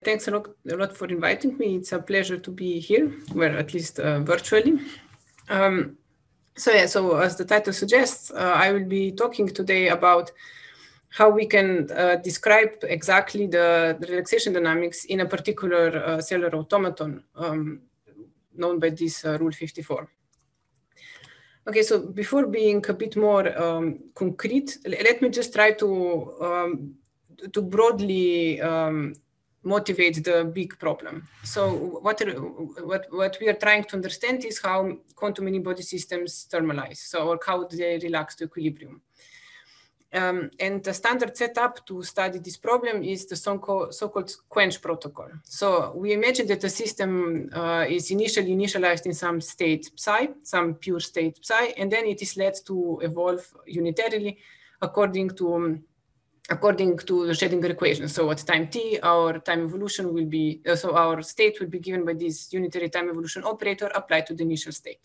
Thanks a lot for inviting me. It's a pleasure to be here, well, at least virtually. So as the title suggests, I will be talking today about how we can describe exactly the relaxation dynamics in a particular cellular automaton known by this Rule 54. Okay, so before being a bit more concrete, let me just try to broadly motivate the big problem. So what we are trying to understand is how quantum many-body systems thermalize, or how they relax to equilibrium. And the standard setup to study this problem is the so-called quench protocol. So we imagine that the system is initially initialized in some state psi, some pure state psi, and then it is led to evolve unitarily according to the Schrödinger equation. So at time t, our time evolution will be, so our state will be given by this unitary time evolution operator applied to the initial state.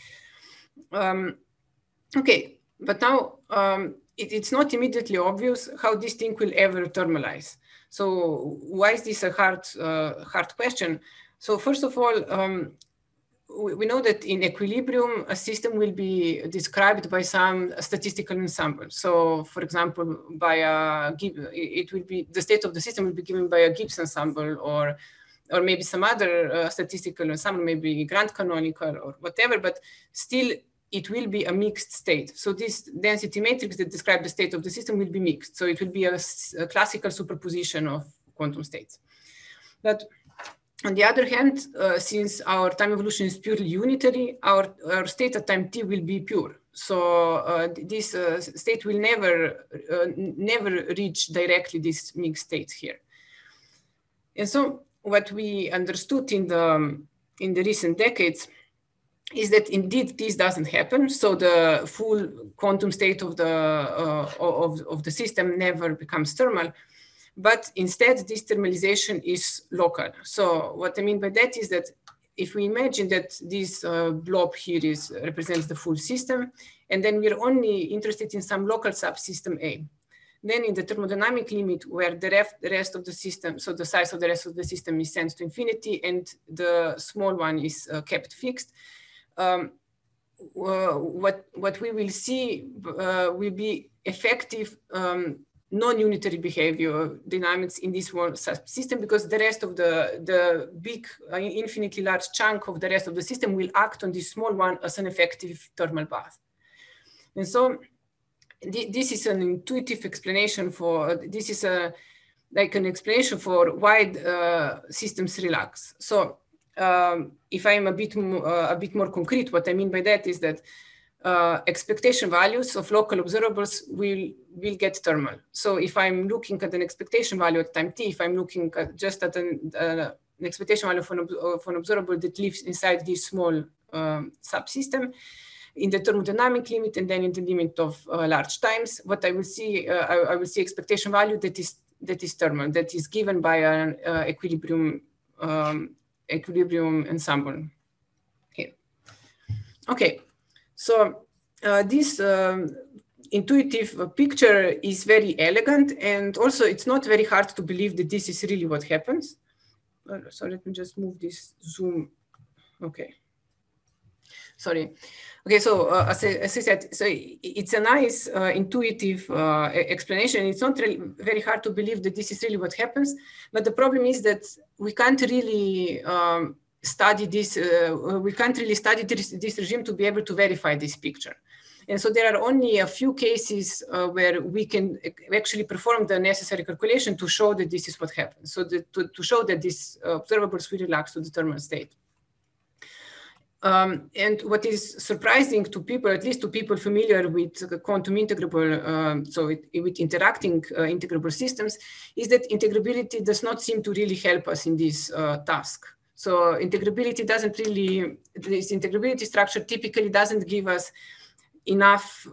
Okay, but now it's not immediately obvious how this thing will ever thermalize. So why is this a hard question? So first of all, we know that in equilibrium, a system will be described by some statistical ensemble. So, for example, by it will be the state of the system will be given by a Gibbs ensemble, or maybe some other statistical ensemble, maybe grand canonical or whatever. But still, it will be a mixed state. So this density matrix that describes the state of the system will be mixed. So it will be a classical superposition of quantum states. But on the other hand, since our time evolution is purely unitary, our state at time t will be pure. So this state will never reach directly this mixed state here. And so what we understood in the recent decades is that indeed this doesn't happen. So the full quantum state of the system never becomes thermal. But instead, this thermalization is local. So what I mean by that is that if we imagine that this blob here represents the full system, and then we're only interested in some local subsystem A, then in the thermodynamic limit where the rest of the system, so the size of the rest of the system is sent to infinity and the small one is kept fixed, what we will see will be effective non-unitary behavior dynamics in this one subsystem, because the rest of the big, infinitely large chunk of the rest of the system will act on this small one as an effective thermal bath. And so this is an intuitive explanation for, this is like an explanation for why systems relax. So if I'm a bit more concrete, what I mean by that is that expectation values of local observables will get thermal. So if I'm looking at an expectation value at time t, if I'm looking at just at an expectation value of an observable that lives inside this small subsystem, in the thermodynamic limit and then in the limit of large times, what I will see, I will see expectation value that is thermal, that is given by an equilibrium ensemble here. Okay. So this intuitive picture is very elegant, and also it's not very hard to believe that this is really what happens. So let me just move this zoom. Okay. Sorry. Okay, so as I said, so it's a nice intuitive explanation. It's not really very hard to believe that this is really what happens, but the problem is that we can't really study this, we can't really study this regime to be able to verify this picture. And so there are only a few cases where we can actually perform the necessary calculation to show that this is what happens. So to show that these observables will relax to the thermal state. And what is surprising to people, at least to people familiar with quantum integrable, so with interacting integrable systems, is that integrability does not seem to really help us in this task. So integrability doesn't really, this integrability structure typically doesn't give us enough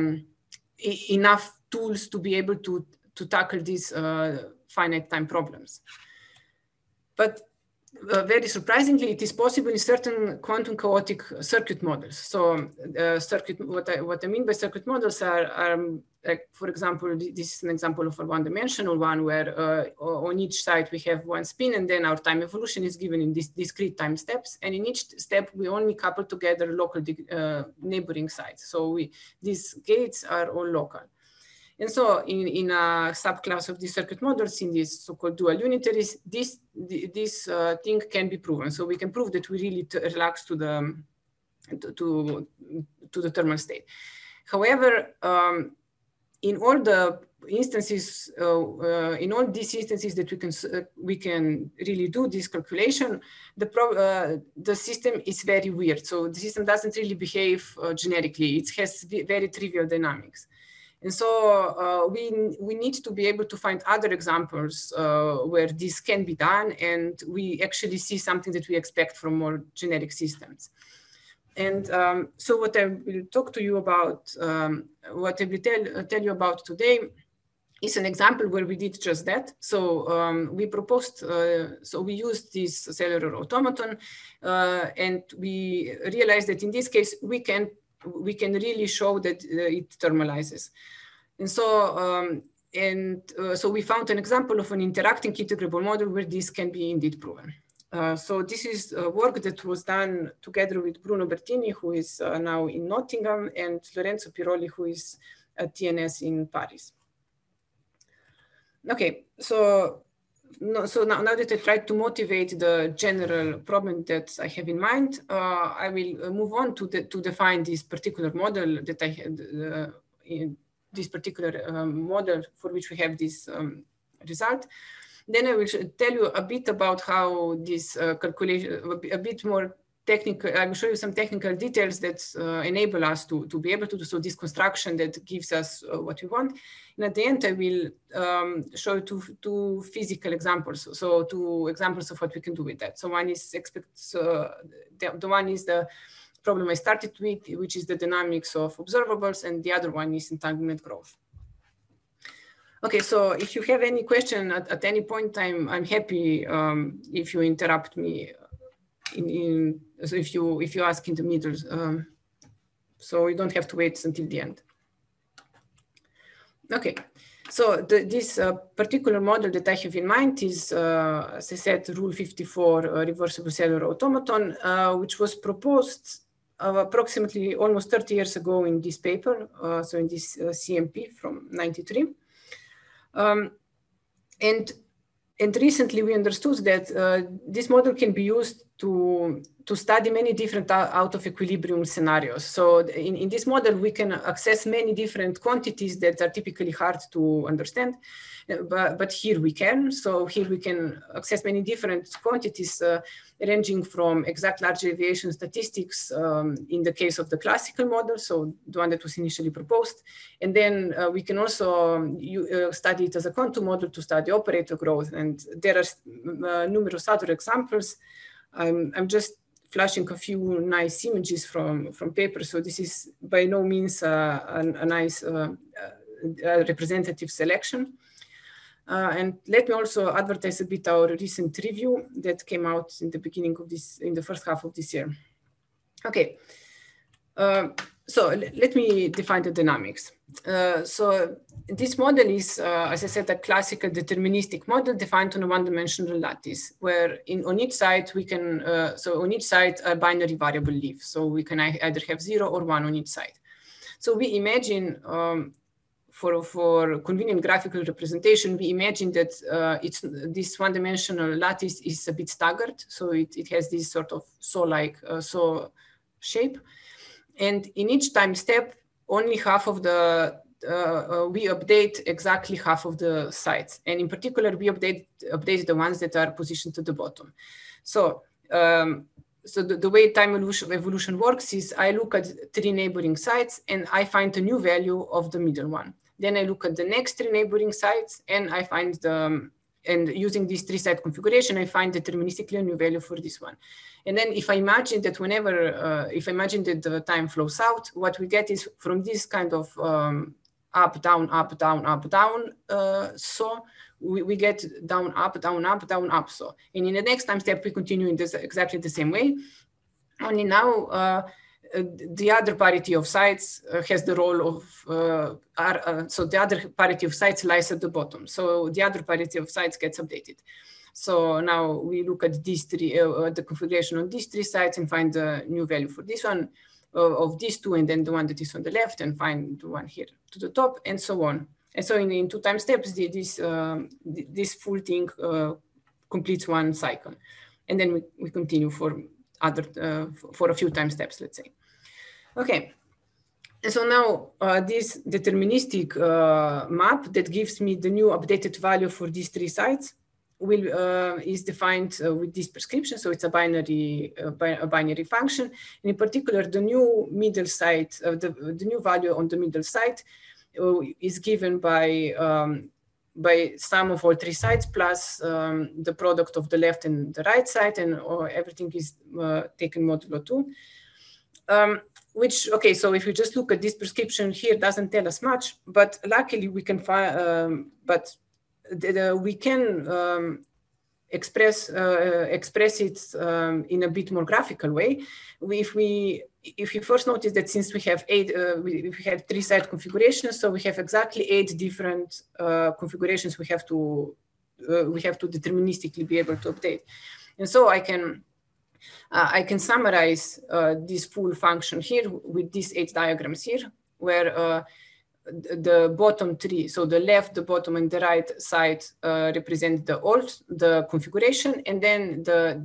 tools to be able to tackle these finite time problems. But very surprisingly, it is possible in certain quantum chaotic circuit models. So what I mean by circuit models are like, for example, this is an example of a one-dimensional one where on each side we have one spin, and then our time evolution is given in these discrete time steps. And in each step, we only couple together local neighboring sites. So these gates are all local. And so in a subclass of these circuit models, in these so-called dual unitaries, this thing can be proven. So we can prove that we really relax to the thermal state. However, in all the instances, in all these instances that we can really do this calculation, the system is very weird. So the system doesn't really behave generically. It has very trivial dynamics. And so we need to be able to find other examples where this can be done, and we actually see something that we expect from more generic systems. And so what I will talk to you about, what I will tell you about today is an example where we did just that. So we proposed, so we used this cellular automaton, and we realized that in this case, we can really show that it thermalizes. And so, so we found an example of an interacting integrable model where this can be indeed proven. So this is work that was done together with Bruno Bertini, who is now in Nottingham, and Lorenzo Piroli, who is at TNS in Paris. Okay, so now that I tried to motivate the general problem that I have in mind, I will move on to define this particular model that I had, in this particular model for which we have this result. Then I will tell you a bit about how this calculation, a bit more technical, I will show you some technical details that enable us to be able to do so this construction that gives us what we want. And at the end, I will show you two physical examples. So two examples of what we can do with that. So one is the one is the problem I started with, which is the dynamics of observables, and the other one is entanglement growth. Okay, so if you have any question at any point in time, I'm happy if you interrupt me. So if you ask in the middle, so you don't have to wait until the end. Okay, so this particular model that I have in mind is, as I said, Rule 54 reversible cellular automaton, which was proposed approximately almost 30 years ago in this paper, so in this CMP from '93. And recently we understood that this model can be used to study many different out of equilibrium scenarios. So in this model, we can access many different quantities that are typically hard to understand, but here we can. So here we can access many different quantities ranging from exact large deviation statistics in the case of the classical model, so the one that was initially proposed. And then we can also study it as a contour model to study operator growth. And there are numerous other examples. I'm just flashing a few nice images from paper. So this is by no means a nice representative selection. And let me also advertise a bit our recent review that came out in the beginning of this, in the first half of this year. Okay, so let me define the dynamics. So this model is, as I said, a classical deterministic model defined on a one-dimensional lattice, where on each side we can, so on each side a binary variable live. So we can either have 0 or 1 on each side. So we imagine, for convenient graphical representation, we imagine that this one-dimensional lattice is a bit staggered. So it has this sort of saw-like shape. And in each time step, only half of the, we update exactly half of the sites. And in particular, we update the ones that are positioned to the bottom. So, so the way time evolution works is I look at 3 neighboring sites and I find a new value of the middle one. Then I look at the next 3 neighboring sites and I find and using this 3-site configuration, I find deterministically a new value for this one. And then if I imagine that if I imagine that the time flows out, what we get is from this kind of up, down, up, down, up, down, so we get down, up, down, up, down, up, so. And in the next time step, we continue in this exactly the same way. Only now, the other parity of sites has the role of, so the other parity of sites lies at the bottom. So the other parity of sites gets updated. So now we look at these three, the configuration on these three sites and find the new value for this one, of these two, and then the one that is on the left, and find the one here to the top, and so on. And so in 2 time steps, this full thing completes one cycle. And then we continue for for a few time steps, let's say. Okay. And so now this deterministic map that gives me the new updated value for these 3 sites is defined with this prescription. So it's a binary function. And in particular, the new middle site, the new value on the middle site is given by sum of all 3 sides plus the product of the left and the right side, and everything is taken modulo 2. Which, okay, so if you just look at this prescription here, doesn't tell us much, but luckily we can find, we can express it in a bit more graphical way. If you first notice that since we have 3 site configurations, so we have exactly 8 different configurations we have to deterministically be able to update. And so I can summarize this full function here with these 8 diagrams here, where the bottom 3, so the left, the bottom, and the right side represent the configuration, and then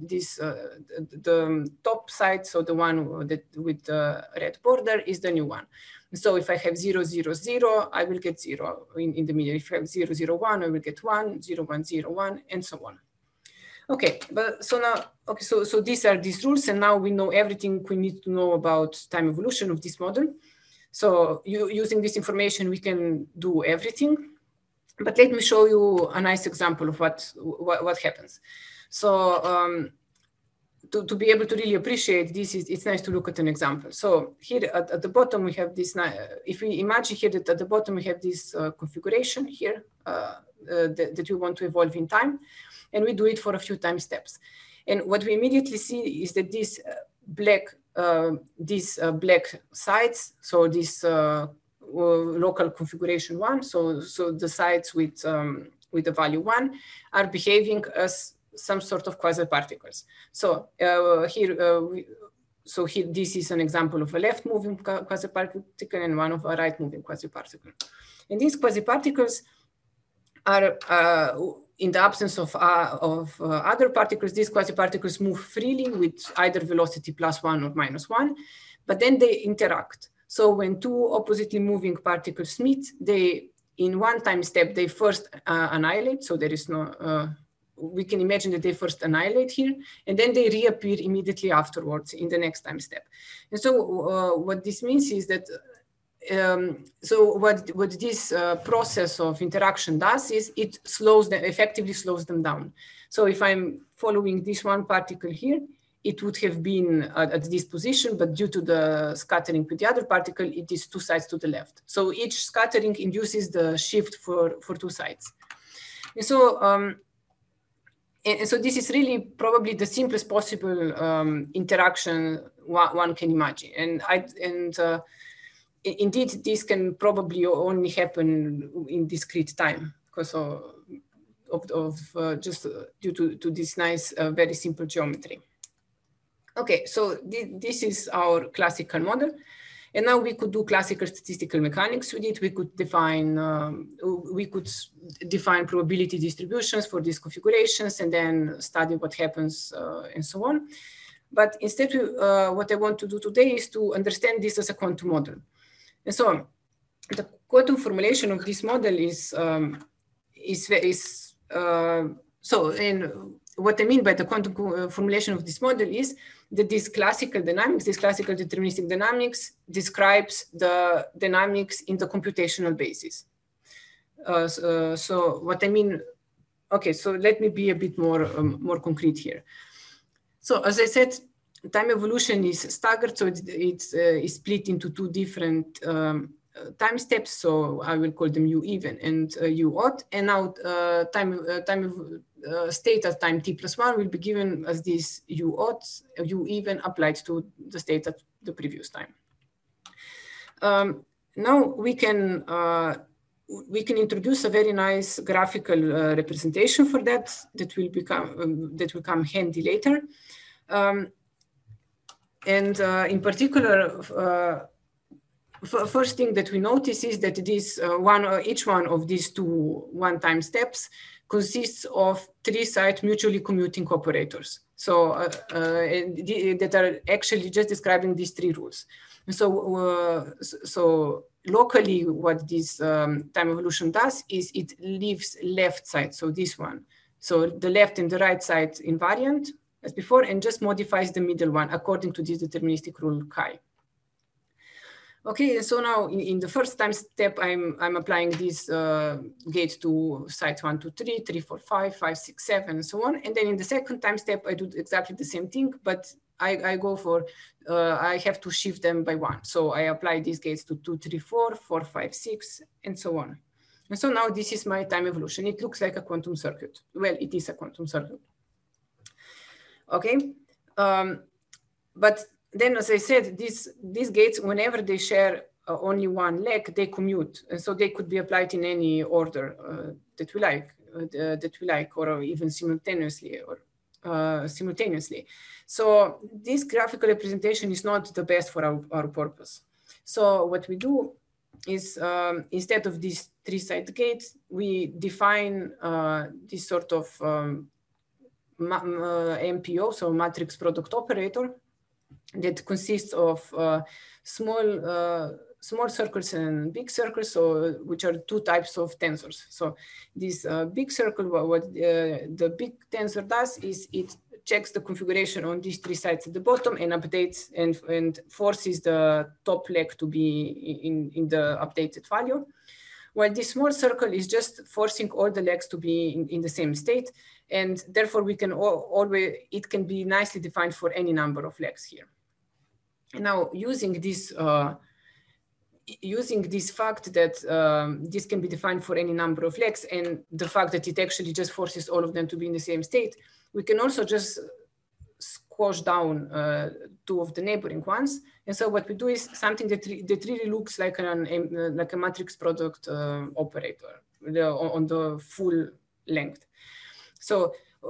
the top side, so the one that with the red border, is the new one. So if I have 0, 0, 0, I will get 0 in the middle. If I have 0, 0, 1, I will get 1, 0, 1, 0, 1, and so on. Okay, but so now, okay, so these are these rules, and now we know everything we need to know about time evolution of this model. So using this information, we can do everything. But let me show you a nice example of what happens. So to be able to really appreciate this, it's nice to look at an example. So here at the bottom, we have this, if we imagine here that at the bottom, we have this configuration here that we want to evolve in time, and we do it for a few time steps. And what we immediately see is that these black sides, so this local configuration 1, so the sides with the value 1 are behaving as some sort of quasi-particles. So here this is an example of a left-moving quasi-particle and one of a right-moving quasi-particle. And these quasi-particles are, in the absence of other particles, these quasi-particles move freely with either velocity +1 or -1, but then they interact. So when 2 oppositely moving particles meet, in one time step, they first annihilate. So there is no, we can imagine that they first annihilate here, and then they reappear immediately afterwards in the next time step. And so what this means is that so what this process of interaction does is it effectively slows them down. So if I'm following this one particle here, it would have been at this position, but due to the scattering with the other particle, it is 2 sides to the left. So each scattering induces the shift for 2 sides. And so this is really probably the simplest possible interaction one can imagine. And indeed, this can probably only happen in discrete time because just due to this nice, very simple geometry. Okay, so this is our classical model. And now we could do classical statistical mechanics with it. We could define probability distributions for these configurations and then study what happens and so on. But instead, what I want to do today is to understand this as a quantum model. And so the quantum formulation of this model and what I mean by the quantum formulation of this model is that this classical deterministic dynamics describes the dynamics in the computational basis. So what I mean, okay, so let me be a bit more concrete here. So as I said, time evolution is staggered, so it's split into 2 different time steps. So I will call them U even and U odd. And now state at time t+1 will be given as this U odd, U even applied to the state at the previous time. Now we can introduce a very nice graphical representation for that will come handy later. In particular, first thing that we notice is that each one of these two one-time steps consists of 3 site mutually commuting operators. So that are actually just describing these 3 rules. And so locally, what this time evolution does is it leaves left side, so this one. So the left and the right side invariant as before, and just modifies the middle one according to this deterministic rule chi. Okay, so now in the first time step, I'm applying this gate to sites 1, 2, 3, 3, 4, 5, 5, 6, 7, and so on. And then in the second time step, I do exactly the same thing, but I go for, I have to shift them by 1. So I apply these gates to 2, 3, 4, 4, 5, 6, and so on. And so now this is my time evolution. It looks like a quantum circuit. Well, it is a quantum circuit. Okay, but then, as I said, these gates, whenever they share only one leg, they commute, and so they could be applied in any order that we like, or even simultaneously, So this graphical representation is not the best for our purpose. So what we do is instead of these 3-side gates, we define this sort of MPO, so matrix product operator, that consists of small circles and big circles, which are 2 types of tensors. So this big circle, what the big tensor does is it checks the configuration on these 3 sides at the bottom and updates and forces the top leg to be in the updated value. While this small circle is just forcing all the legs to be in the same state, and therefore we can it can be nicely defined for any number of legs here. And now using this fact that this can be defined for any number of legs, and the fact that it actually just forces all of them to be in the same state, we can also just squash down 2 of the neighboring ones. And so what we do is something that really looks like a matrix product operator on the full length. So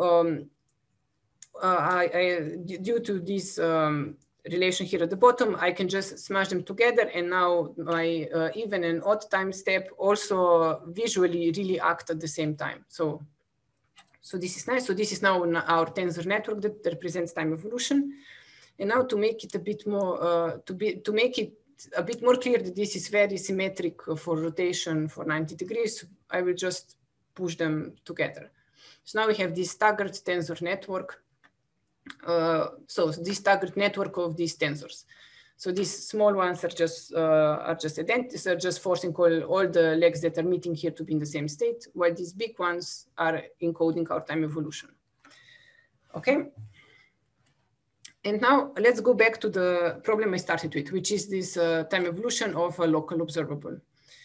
due to this relation here at the bottom, I can just smash them together, and now my even and odd time step also visually really act at the same time. So this is nice. So this is now our tensor network that represents time evolution. And now to make it a bit more to make it a bit more clear that this is very symmetric for rotation for 90 degrees, I will just push them together. So now we have this staggered tensor network. So this staggered network of these tensors. So these small ones are just forcing all the legs that are meeting here to be in the same state, while these big ones are encoding our time evolution. Okay. And now let's go back to the problem I started with, which is this time evolution of a local observable.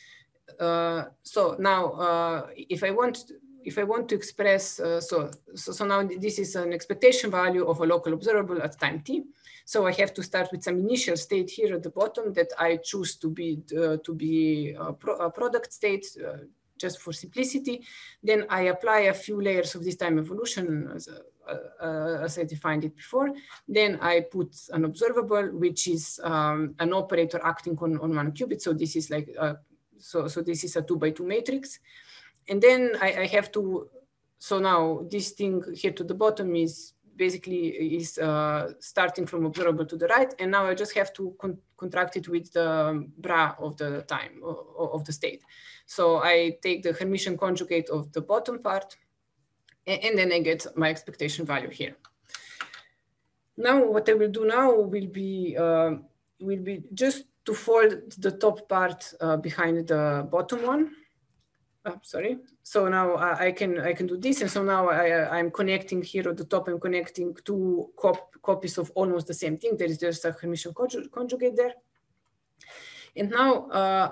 So now, if I want to express, so now this is an expectation value of a local observable at time t. So I have to start with some initial state here at the bottom that I choose to be a product state, just for simplicity. Then I apply a few layers of this time evolution as I defined it before. Then I put an observable, which is an operator acting on 1 qubit. So this is like so this is a 2x2 matrix. And then I have to, so now this thing here to the bottom is basically starting from observable to the right. And now I just have to contract it with the bra of the time, of the state. So I take the Hermitian conjugate of the bottom part, and then I get my expectation value here. Now what I will do now will be just to fold the top part behind the bottom one. Sorry. So now I can do this, and so now I'm connecting here at the top. I'm connecting 2 copies of almost the same thing. There is just a Hermitian conjugate there, and now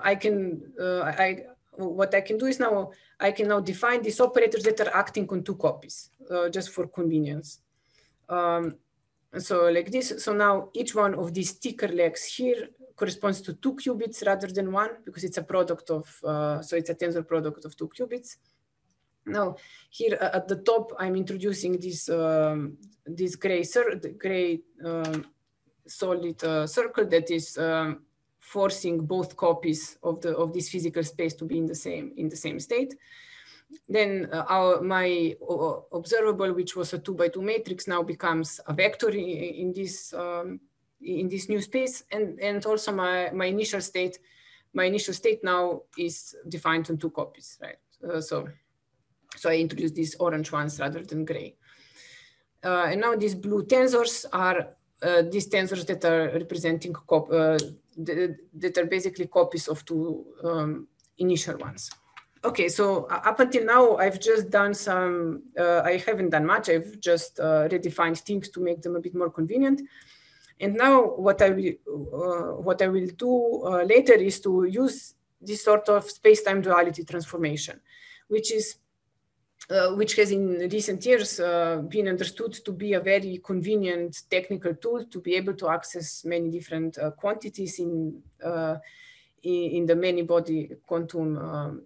what I can do is now I can now define these operators that are acting on 2 copies, just for convenience. So like this. So now each one of these sticker legs here corresponds to 2 qubits rather than 1, because it's a product of, so it's a tensor product of 2 qubits. Now here at the top, I'm introducing this this gray solid circle that is forcing both copies of this physical space to be in the same state. Then my observable, which was a 2x2 matrix, now becomes a vector in this new space, and also my initial state now is defined on 2 copies, right? So I introduced these orange ones rather than gray. And now these blue tensors are these tensors that are representing that are basically copies of 2 initial ones. Okay, so up until now, I've just done some, I haven't done much. I've just redefined things to make them a bit more convenient. And now what I will do later is to use this sort of space-time duality transformation, which has in recent years been understood to be a very convenient technical tool to be able to access many different quantities in the many-body quantum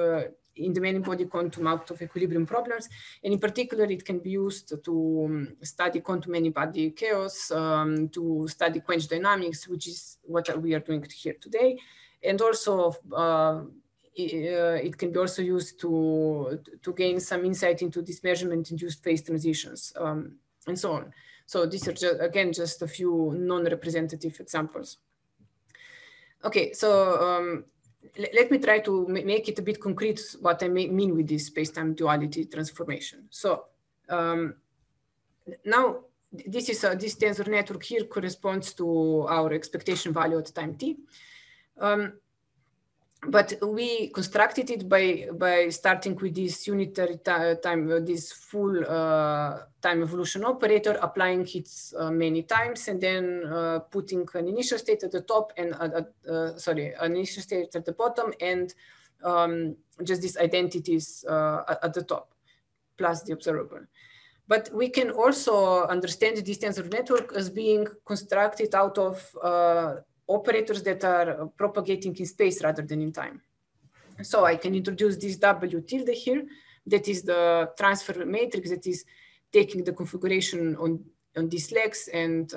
out of equilibrium problems. And in particular, it can be used to study quantum many-body chaos, to study quench dynamics, which is what we are doing here today. And also, it can be also used to gain some insight into these measurement-induced phase transitions, and so on. So these are just a few non-representative examples. Okay, so let me try to make it a bit concrete what I mean with this space-time duality transformation. So now this tensor network here corresponds to our expectation value at time t. But we constructed it by starting with this unitary time, this full time evolution operator, applying it many times, and then putting an initial state at the top and an initial state at the bottom, and just these identities at the top, plus the observable. But we can also understand this tensor network as being constructed out of operators that are propagating in space rather than in time. So I can introduce this W tilde here. That is the transfer matrix that is taking the configuration on these legs and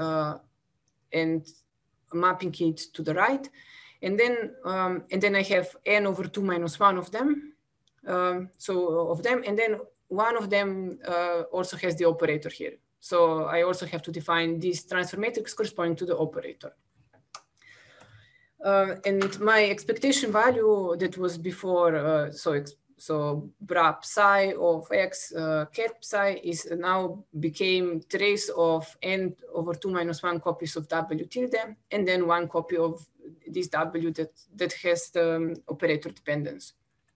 mapping it to the right. And then I have n over 2 minus 1 of them. And then one of them also has the operator here. So I also have to define this transfer matrix corresponding to the operator. And my expectation value that was before, so bra psi of x ket psi is now became trace of n over 2 minus 1 copies of W tilde, and then 1 copy of this W that has the operator dependence.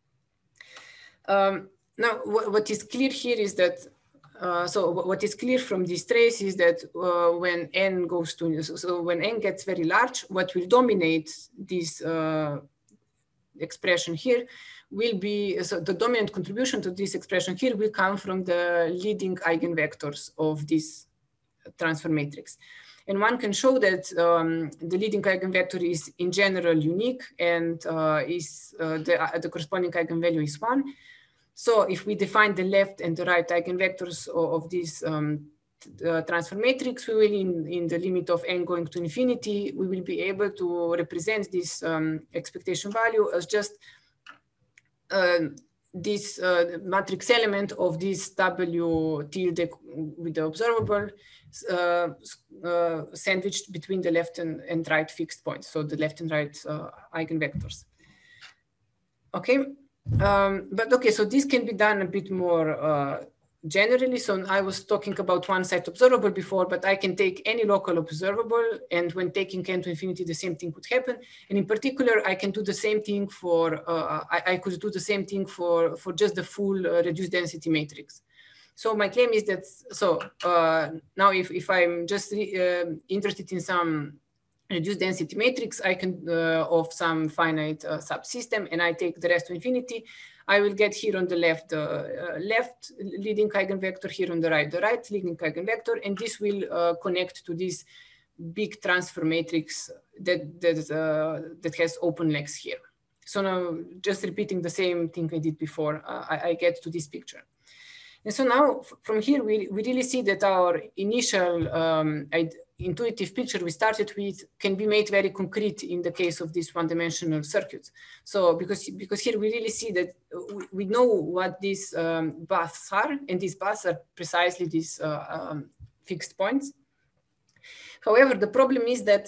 Now, what is clear here is that, what is clear from this trace is that when n goes to, so when n gets very large, what will dominate this expression here will be, so the dominant contribution to this expression here will come from the leading eigenvectors of this transfer matrix. And one can show that the leading eigenvector is in general unique, and the corresponding eigenvalue is 1. So if we define the left and the right eigenvectors of this transfer matrix, we will, in the limit of n going to infinity, we will be able to represent this expectation value as just this matrix element of this W tilde with the observable sandwiched between the left and right fixed points, so the left and right eigenvectors. Okay. But okay, so this can be done a bit more generally. So I was talking about one-side observable before, but I can take any local observable, and when taking n to infinity, the same thing would happen. And in particular, I can do the same thing for, I could do the same thing for just the full reduced density matrix. So my claim is that, so now if I'm just interested in some reduced density matrix, I can of some finite subsystem, and I take the rest to infinity, I will get here on the left, left leading eigenvector, here on the right leading eigenvector, and this will connect to this big transfer matrix that has open legs here. So now, just repeating the same thing I did before, I get to this picture. And so now, from here, we really see that our initial intuitive picture we started with can be made very concrete in the case of these one-dimensional circuits. So because here we really see that we know what these paths are, and these paths are precisely these fixed points. However, the problem is that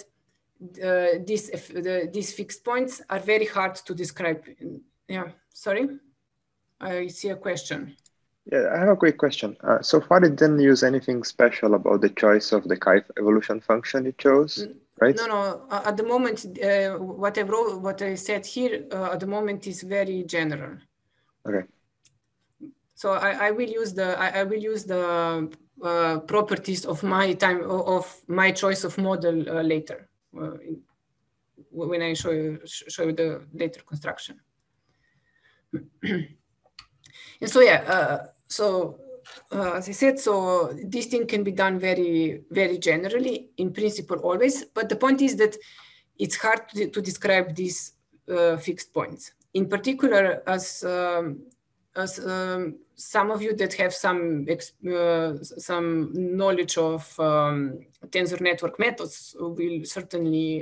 these fixed points are very hard to describe. Yeah, sorry, I see a question. Yeah, I have a quick question. So far, it didn't use anything special about the choice of the Kaif evolution function it chose, right? No. At the moment, what I said here at the moment is very general. Okay. So I will use the properties of my choice of model later when I show you the later construction. And so yeah. As I said, so this thing can be done very, very generally, in principle always, but the point is that it's hard to describe these fixed points. In particular, as some of you that have some knowledge of tensor network methods will certainly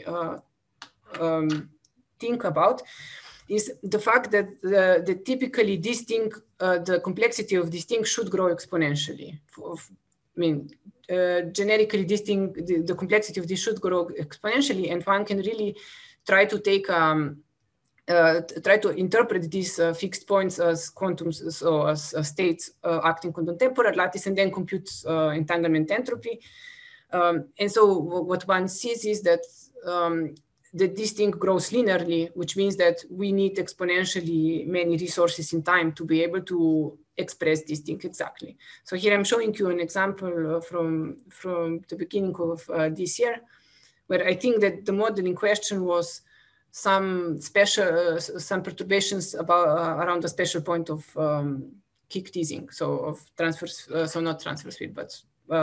think about, is the fact that typically this thing, the complexity of this thing should grow exponentially. Generically, this thing, the complexity of this should grow exponentially, and one can really try to take, try to interpret these fixed points as quantums, so as states acting on the temporal lattice, and then compute entanglement entropy. And so what one sees is that that this thing grows linearly, which means that we need exponentially many resources in time to be able to express this thing exactly. So here I'm showing you an example from the beginning of this year, where I think that the model in question was some special, some perturbations around the special point of kick teasing, so of transfers, so not transfer speed, but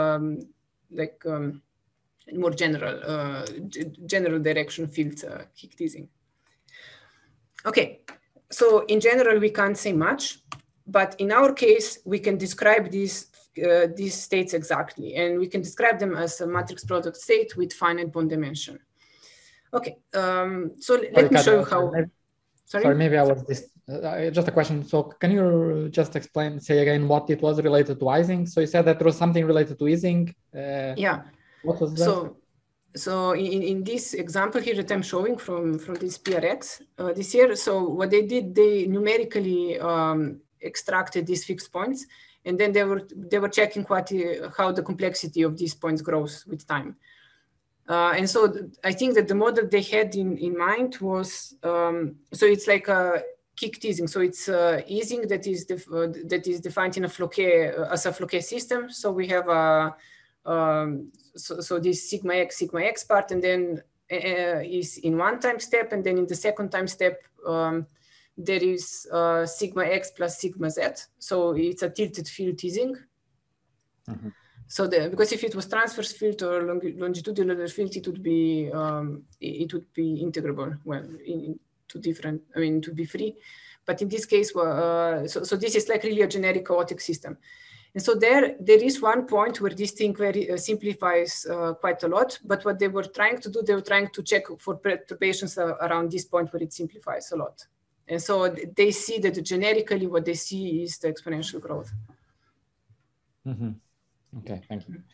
more general direction field kick teasing. Okay, so in general, we can't say much, but in our case, we can describe these states exactly, and we can describe them as a matrix product state with finite bond dimension. Okay, so let me show you how. Sorry, maybe I was just a question. So can you just explain, say again, what it was related to Ising? So you said that there was something related to Ising. Yeah. What was that? So in this example here that I'm showing from this PRX this year, so what they did, they numerically extracted these fixed points, and then they were checking how the complexity of these points grows with time. And so I think that the model they had in mind was, so it's like a kick teasing. So it's Ising that is defined in a Floquet, as a Floquet system. So we have a, so this sigma x part, and then is in one time step, and then in the second time step, there is sigma x plus sigma z. So it's a tilted field teasing. Mm-hmm. So because if it was transverse field or longitudinal field, it would be integrable. Well, into different, I mean, to be free. But in this case, so this is like really a generic chaotic system. And so there is one point where this thing very simplifies quite a lot. But what they were trying to do, they were trying to check for perturbations around this point where it simplifies a lot. And so they see that generically what they see is the exponential growth. Mm-hmm. Okay, thank you.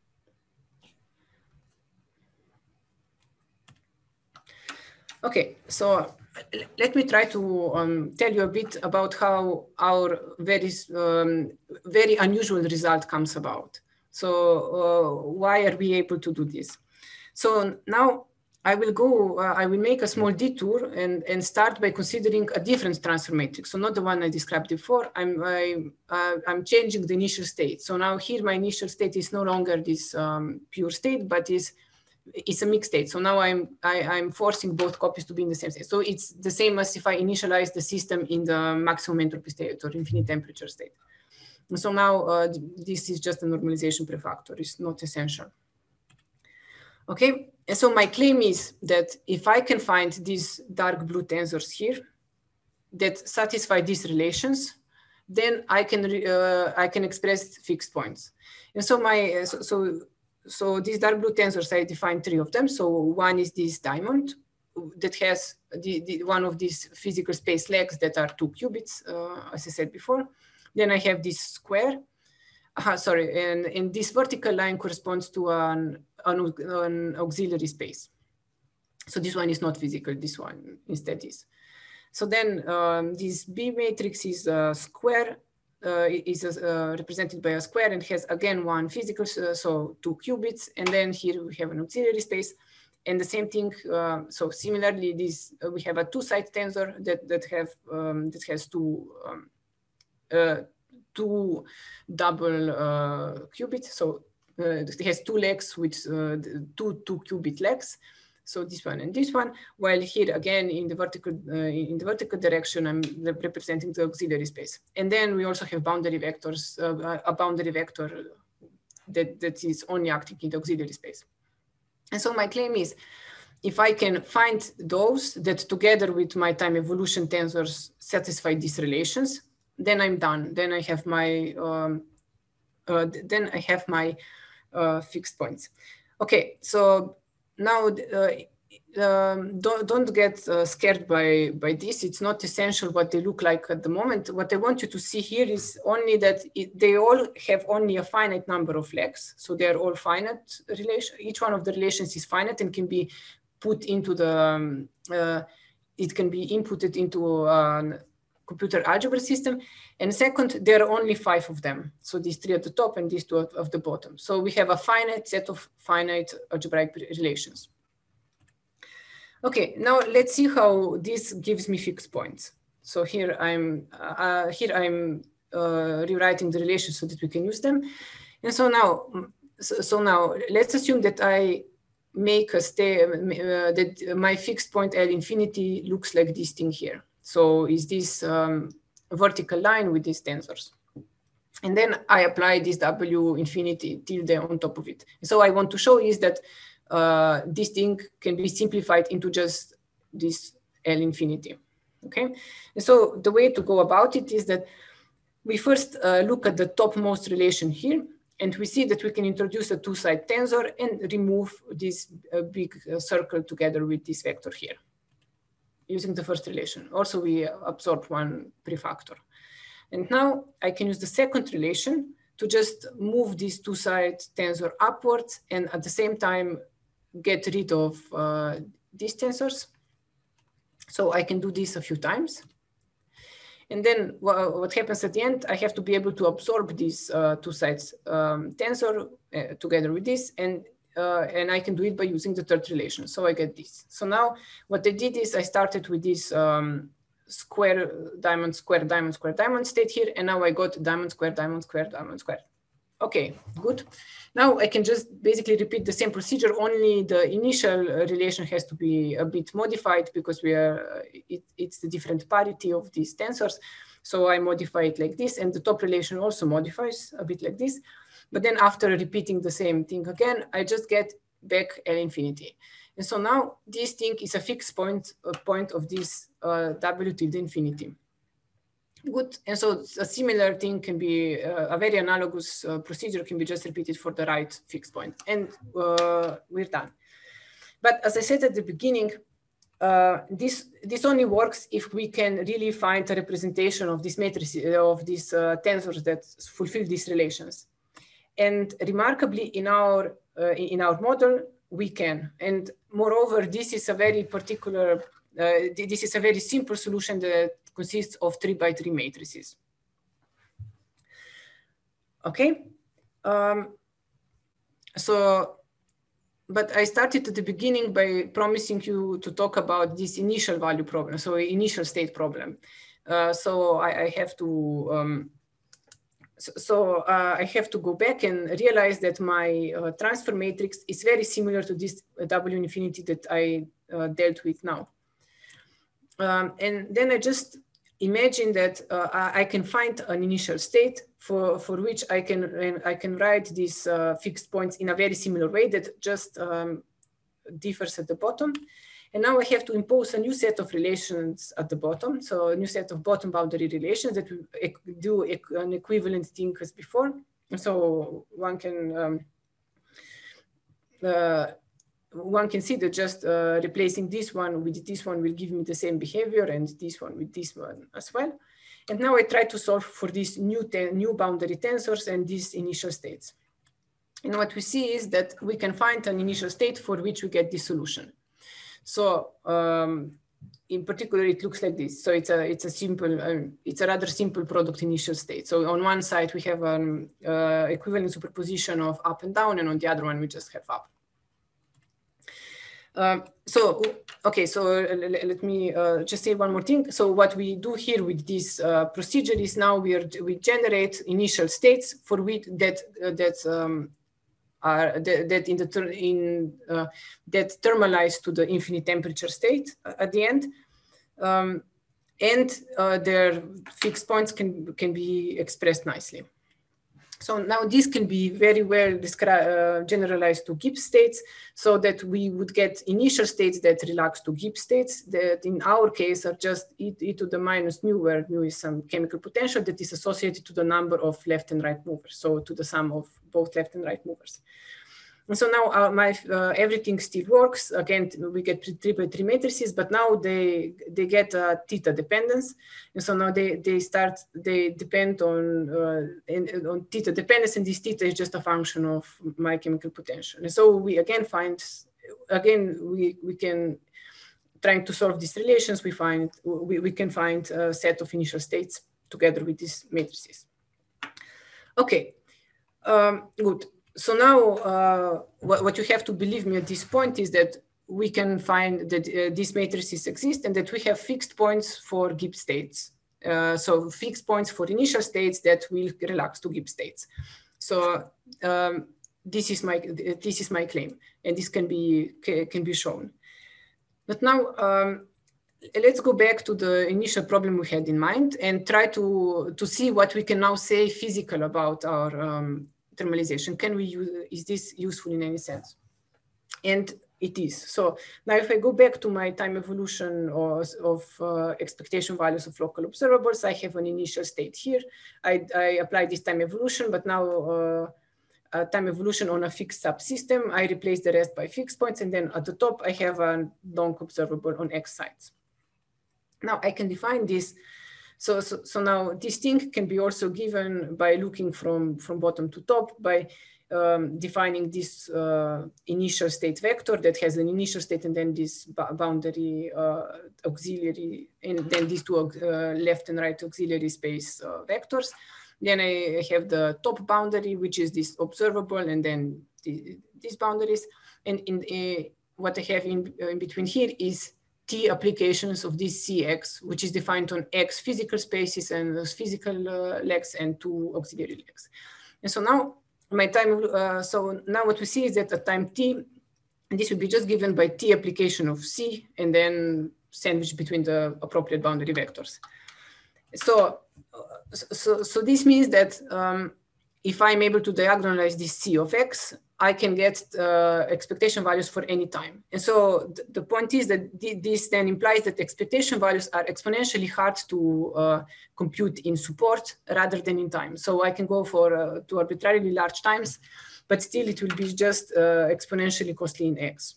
Okay, so let me try to tell you a bit about how our very unusual result comes about. So why are we able to do this? So now I will make a small detour and start by considering a different transfer matrix. So not the one I described before. I'm changing the initial state. So now here my initial state is no longer this pure state, but is it's a mixed state. So now I'm forcing both copies to be in the same state. So it's the same as if I initialize the system in the maximum entropy state or infinite temperature state. And so now this is just a normalization prefactor. It's not essential. Okay, and so my claim is that if I can find these dark blue tensors here that satisfy these relations, then I can express fixed points. And so so these dark blue tensors, I defined 3 of them. So one is this diamond that has one of these physical space legs that are 2 qubits, as I said before. Then I have this square. And this vertical line corresponds to an auxiliary space. So this one is not physical, this one instead is. So then this B matrix is a square, represented by a square and has again one physical, so 2 qubits. And then here we have an auxiliary space. And the same thing, so similarly, this we have a 2-side tensor that has two double qubits. So it has 2 legs with two 2-qubit legs. So this one and this one. While here again in the vertical direction, I'm representing the auxiliary space. And then we also have boundary vectors, a boundary vector that is only acting in the auxiliary space. And so my claim is, if I can find those that together with my time evolution tensors satisfy these relations, then I'm done. Then I have my fixed points. Okay, so now don't get scared by this. It's not essential what they look like at the moment. What I want you to see here is only that they all have only a finite number of legs. So they're all finite relation. Each one of the relations is finite and can be put into the, it can be inputted into a computer algebra system. And second, there are only 5 of them. So these 3 at the top and these 2 at the bottom. So we have a finite set of finite algebraic relations. Okay, now let's see how this gives me fixed points. So here I'm rewriting the relations so that we can use them. And so now let's assume that I make a state that my fixed point L infinity looks like this thing here. So is this vertical line with these tensors. And then I apply this W infinity tilde on top of it. So I want to show is that this thing can be simplified into just this L infinity, okay? And so the way to go about it is that we first look at the topmost relation here, and we see that we can introduce a 2-side tensor and remove this big circle together with this vector here, using the first relation. Also, we absorb one prefactor. And now I can use the second relation to just move this 2-side tensor upwards and at the same time get rid of these tensors. So I can do this a few times. And then what happens at the end, I have to be able to absorb this 2-side tensor together with this, and I can do it by using the third relation. So I get this. So now what I did is I started with this square, diamond, square, diamond, square, diamond state here, and now I got diamond, square, diamond, square, diamond, square. Okay, good. Now I can just basically repeat the same procedure, only the initial relation has to be a bit modified because it's the different parity of these tensors. So I modify it like this, and the top relation also modifies a bit like this. But then after repeating the same thing again, I just get back L infinity. And so now this thing is a fixed point of this W tilde infinity. Good, and so a similar thing can be, a very analogous procedure can be just repeated for the right fixed point, and we're done. But as I said at the beginning, this only works if we can really find a representation of this matrix, of these tensors that fulfill these relations. And remarkably, in our model, we can. And moreover, this is a very particular, this is a very simple solution that consists of 3x3 matrices. Okay. But I started at the beginning by promising you to talk about this initial value problem, so initial state problem. So I have to I have to go back and realize that my transfer matrix is very similar to this W infinity that I dealt with now. And then I just imagine that I can find an initial state for which I can write these fixed points in a very similar way that just differs at the bottom. And now I have to impose a new set of relations at the bottom. So a new set of bottom boundary relations that will do an equivalent thing as before. So one can see that just replacing this one with this one will give me the same behavior, and this one with this one as well. And now I try to solve for these new boundary tensors and these initial states. And what we see is that we can find an initial state for which we get this solution. So in particular, it looks like this. So it's a simple, it's a rather simple product initial state. So on one side we have an equivalent superposition of up and down, and on the other one we just have up. Okay, so let me just say one more thing. So what we do here with this procedure is now we generate initial states for which that thermalize to the infinite temperature state at the end, and their fixed points can be expressed nicely. So now this can be very well generalized to Gibbs states, so that we would get initial states that relax to Gibbs states that in our case are just e to the minus mu, where mu is some chemical potential that is associated to the number of left and right movers, so to the sum of both left and right movers. And so now everything still works. Again, we get 3x3 matrices, but now they get a theta dependence. And so now they depend on theta dependence, and this theta is just a function of my chemical potential. And so we again we can, trying to solve these relations, we can find a set of initial states together with these matrices. Okay, good. So now what you have to believe me at this point is that we can find that these matrices exist and that we have fixed points for Gibbs states. So fixed points for initial states that will relax to Gibbs states. So this is my claim, and this can be shown. But now let's go back to the initial problem we had in mind and try to see what we can now say physical about our thermalization. Is this useful in any sense? And it is. So now if I go back to my time evolution of expectation values of local observables, I have an initial state here. I apply this time evolution, but now time evolution on a fixed subsystem. I replace the rest by fixed points, and then at the top I have a non-observable on x sides. Now I can define this. So now this thing can be also given by looking from bottom to top by defining this initial state vector that has an initial state and then this boundary auxiliary, and then these two left and right auxiliary space vectors. Then I have the top boundary, which is this observable, and then these boundaries. And what I have in between here is T applications of this Cx, which is defined on X physical spaces and those physical legs and two auxiliary legs. And so now my time, so now what we see is that at time T, this will be just given by T application of C and then sandwiched between the appropriate boundary vectors. So this means that if I'm able to diagonalize this C of X, I can get expectation values for any time. And so the point is that this then implies that expectation values are exponentially hard to compute in support rather than in time. So I can go for to arbitrarily large times, but still it will be just exponentially costly in X.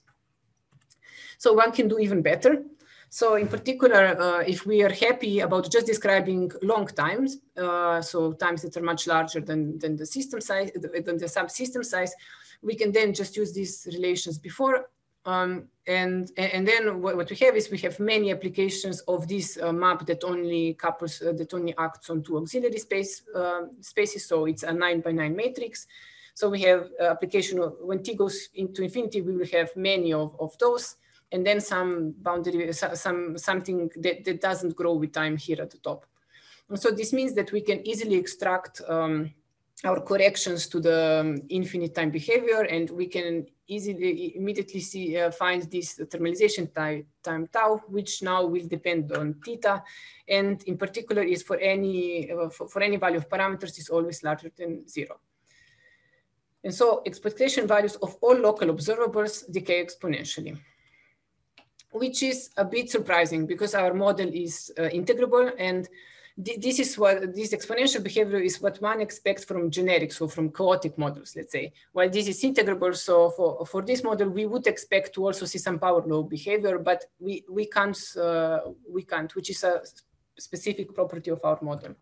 So one can do even better. So in particular, if we are happy about just describing long times, so times that are much larger than the system size, than the subsystem size, we can then just use these relations before. And then what we have is we have many applications of this map that only couples, that only acts on two auxiliary spaces. So it's a 9x9 matrix. So we have application of, when T goes into infinity, we will have many of those. And then some boundary, something that doesn't grow with time here at the top. And so this means that we can easily extract our corrections to the infinite time behavior, and we can easily immediately find this thermalization time tau, which now will depend on theta, and in particular is for any value of parameters is always larger than 0. And so expectation values of all local observables decay exponentially, which is a bit surprising because our model is integrable, and this exponential behavior is what one expects from generic, so from chaotic models, let's say. While this is integrable, so for this model, we would expect to also see some power law behavior, but we can't, which is a specific property of our model.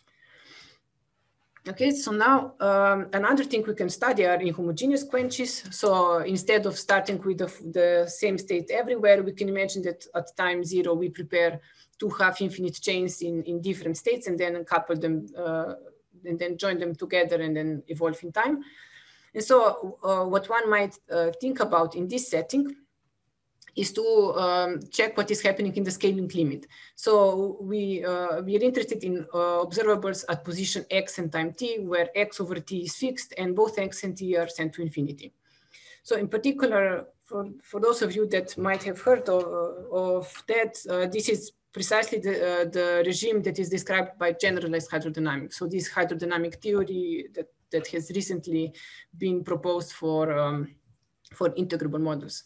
Okay, so now another thing we can study are inhomogeneous quenches. So instead of starting with the same state everywhere, we can imagine that at time 0, we prepare 2 half-infinite chains in different states and then couple them and then join them together and then evolve in time. And so what one might think about in this setting is to check what is happening in the scaling limit. So we are interested in observables at position x and time t, where x over t is fixed and both x and t are sent to infinity. So in particular, for those of you that might have heard of that, this is precisely the regime that is described by generalized hydrodynamics. So this hydrodynamic theory that has recently been proposed for integrable models.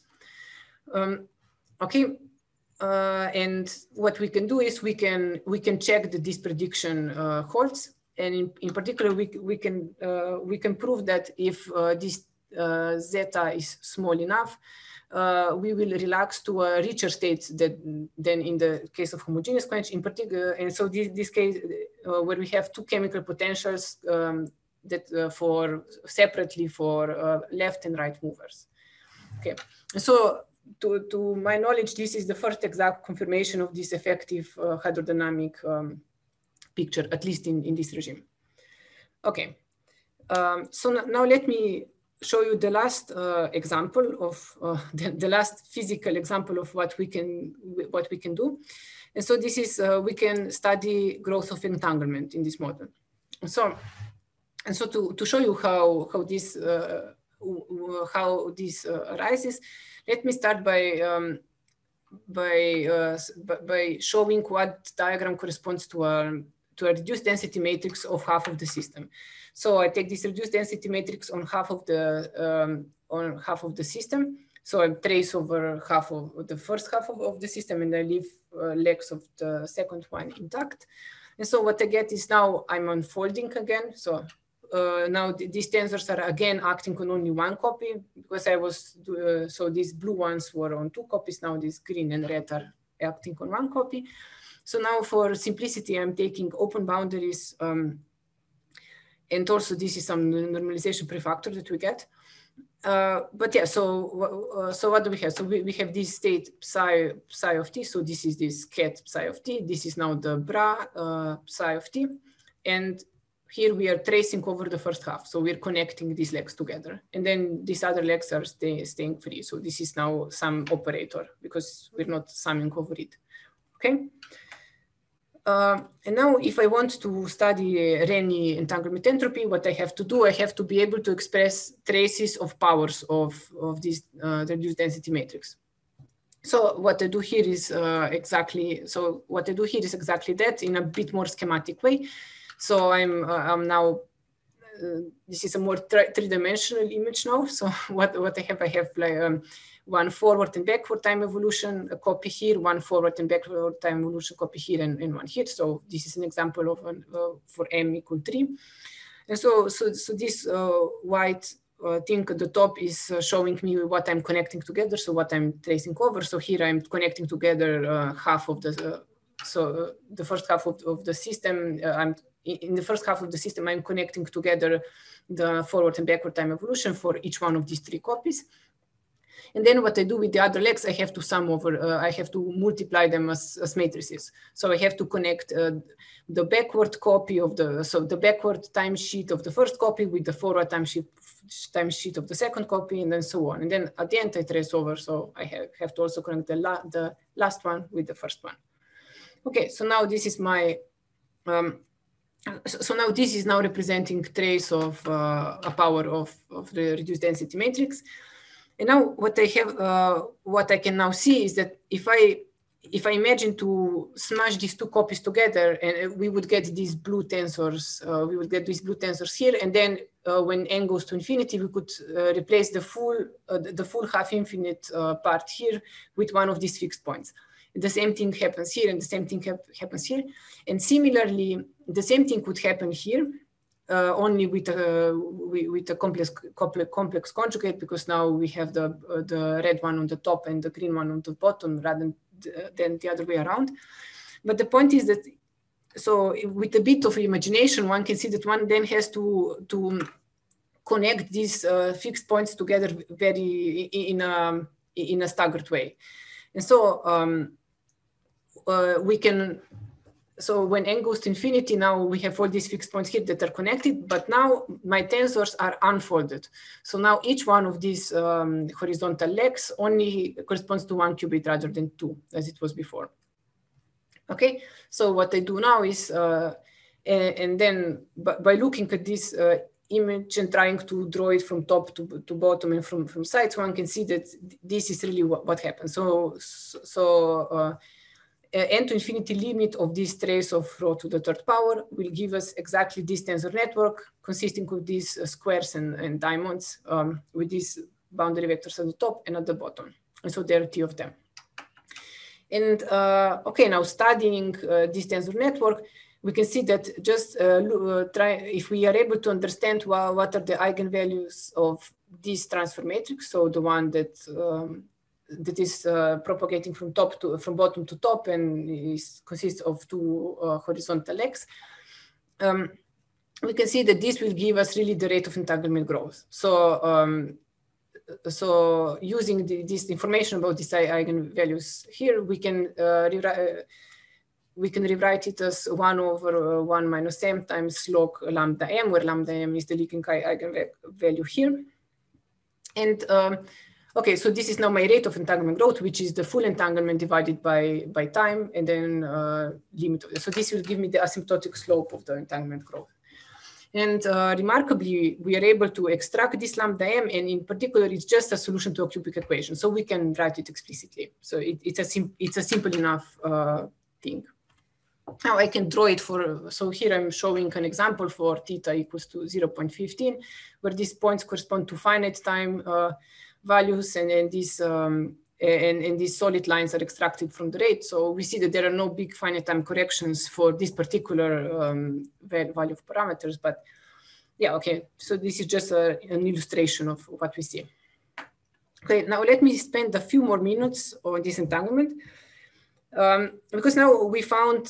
Okay, and what we can do is we can check that this prediction holds, and in particular we can prove that if this zeta is small enough, we will relax to a richer state than in the case of homogeneous quench in particular. And so this case where we have 2 chemical potentials that separately for left and right movers. Okay, so to my knowledge, this is the first exact confirmation of this effective hydrodynamic picture, at least in this regime. Okay, so now let me show you the last example of the last physical example of what we can do. And so this is we can study growth of entanglement in this model. So to show you how this arises, let me start by showing what diagram corresponds to a reduced density matrix of half of the system. So I take this reduced density matrix on half of the system. So I trace over half of the first half of the system, and I leave legs of the second one intact. And so what I get is now I'm unfolding again. So now these tensors are again acting on only one copy, because I was, so these blue ones were on 2 copies, now these green and red are acting on 1 copy. So now for simplicity, I'm taking open boundaries, and also this is some normalization prefactor that we get. But yeah, so what do we have? So we have this state psi of t, so this is this ket psi of t, this is now the bra psi of t, and here we are tracing over the first half. So we're connecting these legs together. And then these other legs are staying free. So this is now some operator because we're not summing over it. Okay. And now if I want to study Renyi entanglement entropy, what I have to do, I have to be able to express traces of powers of this reduced density matrix. So what I do here is exactly that in a bit more schematic way. So I'm now, this is a more three-dimensional image now. So what I have like one forward and backward time evolution, a copy here, one forward and backward time evolution copy here, and one here. So this is an example of for m equal 3. And so this white thing at the top is showing me what I'm connecting together. So what I'm tracing over. So here I'm connecting together half of the, the first half of the system. In the first half of the system, I'm connecting together the forward and backward time evolution for each one of these 3 copies. And then what I do with the other legs, I have to sum over, I have to multiply them as matrices. So I have to connect the backward copy of the backward time sheet of the first copy with the forward time sheet of the second copy, and then so on. And then at the end I trace over, so I have to also connect the last one with the first one. Okay, so now this is my So now this is now representing trace of a power of the reduced density matrix. And now what I have, what I can now see is that if I imagine to smash these two copies together, and we would get these blue tensors, here, and then when n goes to infinity, we could replace the full half infinite part here with one of these fixed points. The same thing happens here, and the same thing happens here. And similarly, the same thing could happen here, only with a complex conjugate, because now we have the red one on the top and the green one on the bottom, rather than the other way around. But the point is that, so with a bit of imagination, one can see that one then has to connect these fixed points together in a staggered way. And so we can, so when n goes to infinity, now we have all these fixed points here that are connected, but now my tensors are unfolded. So now each one of these horizontal legs only corresponds to one qubit rather than two, as it was before. Okay, so what I do now is, and then by looking at this image and trying to draw it from top to bottom and from sides, one can see that this is really what happens. So n to infinity limit of this trace of rho to the third power will give us exactly this tensor network consisting of these squares and diamonds with these boundary vectors at the top and at the bottom. And so there are 3 of them. And okay, now studying this tensor network, we can see that just if we are able to understand what are the eigenvalues of this transfer matrix, so the one that is propagating from bottom to top and consists of 2 horizontal legs, we can see that this will give us really the rate of entanglement growth. So so using this information about these eigenvalues here, we can rewrite it as 1 over 1 minus m times log lambda m, where lambda m is the leading eigenvalue here. And okay, so this is now my rate of entanglement growth, which is the full entanglement divided by time, and then limit of it. So this will give me the asymptotic slope of the entanglement growth. And remarkably, we are able to extract this lambda m, and in particular, it's just a solution to a cubic equation. So we can write it explicitly. So it's a simple enough thing. Now I can draw it so here I'm showing an example for theta equals to 0.15, where these points correspond to finite time values, and these solid lines are extracted from the rate. So we see that there are no big finite time corrections for this particular value of parameters, but yeah, okay. So this is just an illustration of what we see. Okay, now let me spend a few more minutes on this entanglement. Because now we found